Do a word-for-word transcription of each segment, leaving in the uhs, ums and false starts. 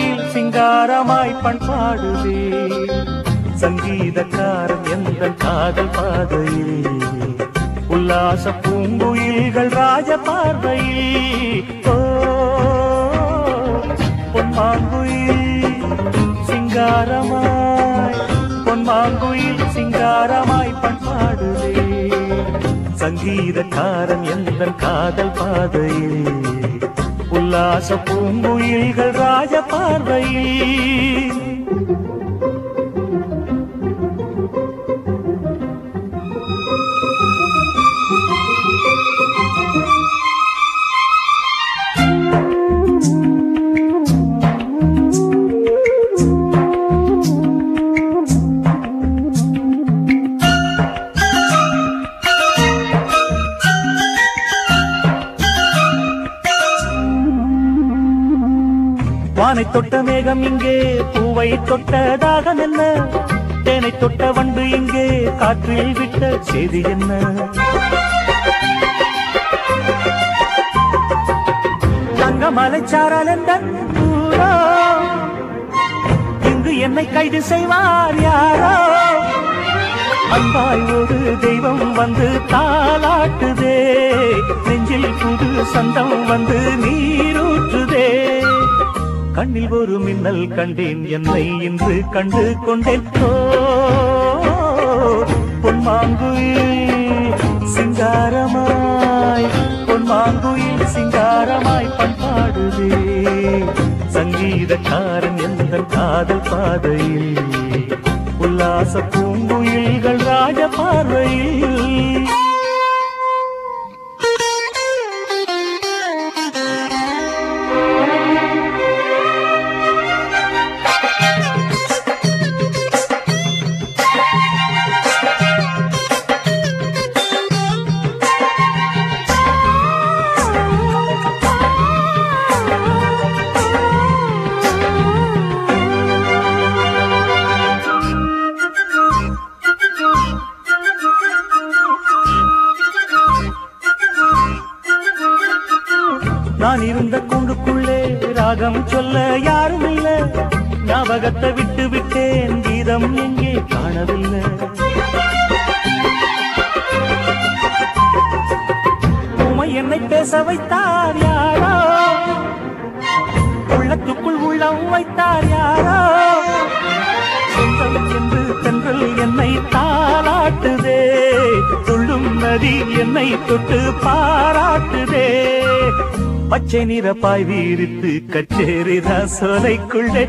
பொன்மாங்குயில் சிங்காரமாய் பண்பாடுதே சங்கீதக்காரன் எந்தன் காதல் பாதையில் உல்லாச பூங்குயில்கள் ராஜ பார்வையில் ஓ பொன்மாங்குயில் சிங்காரமாய் பொன்மாங்குயில் சிங்காரமாய் பண்பாடுதே சங்கீதக்காரன் எந்தன் காதல் பாதையில் உல்லாச பூங்குயில்கள் ராஜ பார்வையில் வானை தொட்ட மேகம் இங்கே பூவை தொட்ட தாகம் என்ன தேனை தொட்ட வண்டு இங்கே காற்றில் விட்ட செய்தி என்ன தங்க மலைச்சாரல் என்ற ஊரோ இங்கு என்னை கைது செய்வார் யாரோ அன்பாய் ஒரு தெய்வம் வந்து தாலாட்டுதே நெஞ்சில் புது சந்தம் வந்து நீரூற்றுதே கண்ணில் ஒரு மின்னல் கண்டேன் என்னை இன்று கண்டு கொண்டேன் பொன்மாங்குயில் சிங்காரமாய் பொன்மாங்குயில் சிங்காரமாய் பண்பாடுதே சங்கீதக்காரன் எந்த காதல் பாதையில் உல்லாச பூங்குயில்கள் ராஜ பார்வையில் நான் இருந்த கூண்டுக்குள்ளே ராகம் சொல்ல யாரும் இல்ல ஞாபகத்தை விட்டு விட்டேன் கீதம் எங்கே காணவில்லை உமை என்னை பேச வைத்தார் யாரோ உள்ளத்துக்குள் உள்ளம் வைத்தார் யாரோ சொந்தம் என்று தென்றல் என்னை தாலாட்டுதே துள்ளும் நதி என்னை தொட்டு பாராட்டுதே பச்சை நிற பாய் வீரித்து கச்சேரிதான் சோலைக்குள்ளே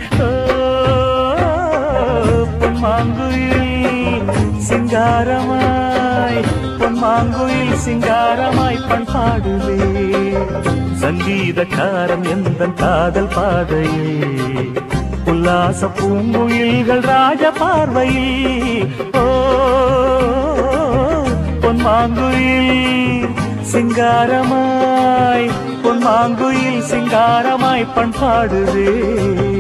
பொன்மாங்குயில் சிங்காரமாய் பொன்மாங்குயில் சிங்காரமாய் பண்பாடுவே சங்கீதக்காரன் எந்த காதல் பாதையில் உல்லாச பூங்குயில்கள் ராஜ பார்வையில் ஓ பொன்மாங்குயில் சிங்காரமாய் பொன்மாங்குயில் சிங்காரமாய் பண்பாடுதே